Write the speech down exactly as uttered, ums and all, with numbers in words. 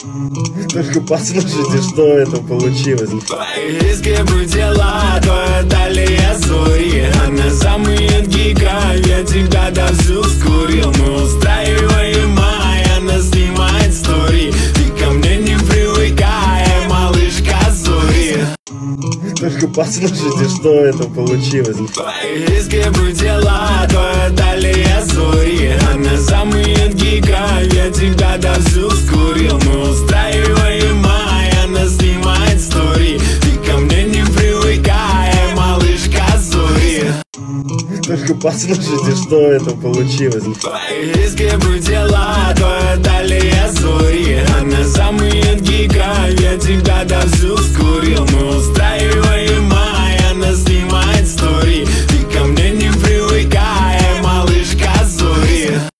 Только послушайте, что это получилось. Твои изгибы тела, твоя талия зори. Она замыет гика, я тебя давно скурил. Мы устраиваем май, она снимает стори. Ты ко мне не привыкай, малышка зори. Только послушайте, что это получилось. Твои изгибы тела, твоя талия зори. Она замыет гика, я тебя давно скурил. Мы устраиваем май, она снимает стори. Ты ко мне не привыкай, малышка зори. Только послушайте, что это получилось. Твои изгибы тела, твоя талия зори. Она замыет гика, я тебя давно